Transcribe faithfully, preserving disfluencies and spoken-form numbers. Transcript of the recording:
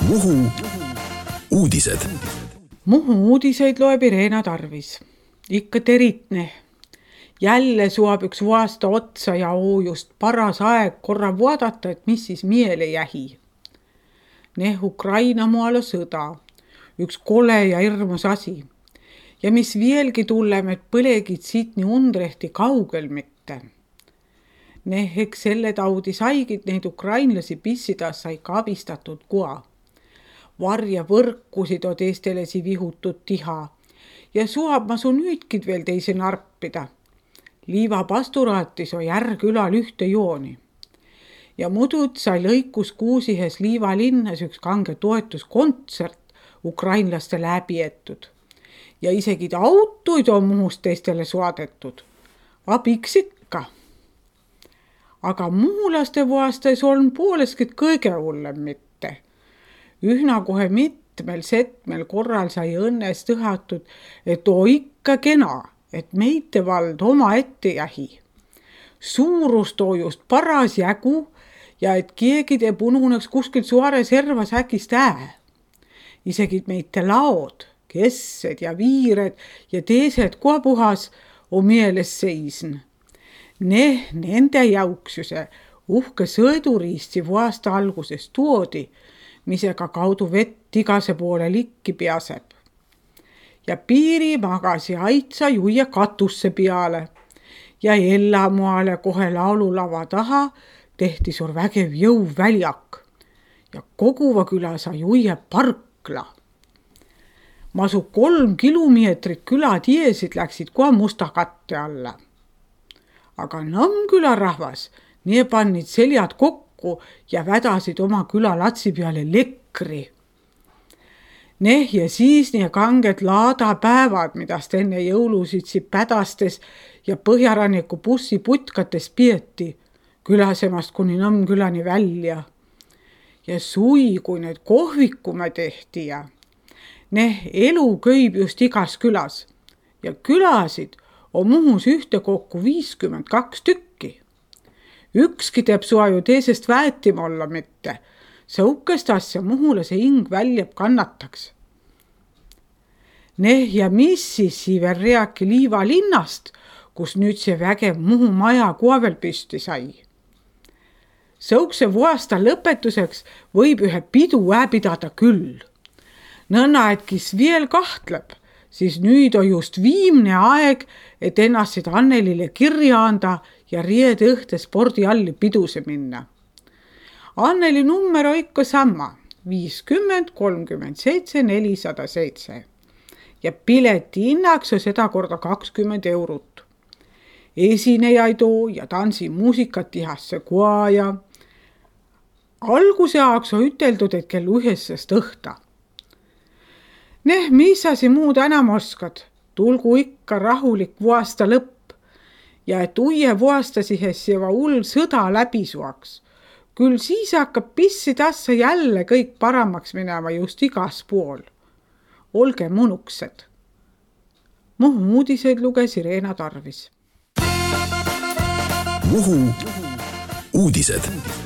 Muhu uudised. Muhu uudiseid loeb Irena Tarvis. Ikka teritne. Jälle suab üks vuasta otsa ja oo just paras aeg korra vaadata, et mis siis miele jähi. Neh Ukraina mualo sõda. Üks kole ja hirmus asi. Ja mis vielgi tullem, et põlegid siit nii undrehti kaugel mitte. Neh eks selle taudi saigid neid ukrainlasi pissidas sai ka abistatud kua. Varja võrkusid o teistelesi vihutud tiha ja suab ma su nüüdkid veel teisi narppida. Liiva pasturaatis o järgülal ühte jooni. Ja mudud sai lõikus kuusihes Liiva linnas üks kange toetuskontsert ukrainlaste läbietud. Ja isegi autoid on muhust teistele suadetud. Abiks ikka. Aga muhulaste vuastes on pooleskid kõige hullem mitte. Ühna kohe mitmel setmel korral sai õnnes tõhatud, et oo ikka kena, et meite vald oma ette jähi. Suurust oo just paras jägu ja et keegi teeb ununeks kuskil suare servas äkist ää. Isegi meite laod, kessed ja viired ja teised koha puhas on mieles seisn. Neh nende jauksuse uhke sõiduriisti vuasta alguses tuodi, misega kaudu vett igase poole likki piaseb. Ja piiri magasi aitsa juia katusse peale ja ellamuale kohe laululava taha tehti sur vägev jõuväljak ja Koguva küla sai juia parkla. Masu kolm kilomeetrit küla tiesid läksid kohe musta katte alla. Aga Nõmmküla rahvas nii pannid seljad kokku ja vädasid oma küla latsi peale lekri. Neh ja siis nii kanged laadapäevad, midast enne jõulusid si pädastes ja Põhjaranniku bussi putkates pieti, külasemast kuni Nõmmkülani välja. Ja sui, kui need kohvikume tehti ja neh elu köib just igas külas ja külasid on Muhus ühte kokku viiskümmend kaks tükki. Ükski teeb sua ju teisest väetim olla mitte. Sõukest asja Muhule see hing väljab kannataks. Neh ja mis siis siiver reaki Liiva linnast, kus nüüd see vägev Muhu maja kuavel püsti sai. Sõukse vuasta lõpetuseks võib ühe pidu ääpidada küll. Nõnna, et kes veel kahtleb, siis nüüd on just viimne aeg, et ennast Annelile kirja anda ja riede õhte spordialli piduse minna. Anneli nummer on ikka sama, viiskümmend kolmkümmend seitse nelisada seitse ja pileti hinnaks on seda korda kakskümmend eurot. Esinejaid oo ja tansimuusikat tihasse kua ja alguse ajaks on üteldud, et kell ühest õhta. Neh, mis sa si muud enam oskad, tulgu ikka rahulik vuasta lõpp ja et uie vuasta sihes juba hull sõda läbi suaks. Küll siis hakkab pissi tassa jälle kõik paramaks minema just igas pool. Olge munuksed. Muhu uudiseid luges Irena Tarvis. Muhu uudised.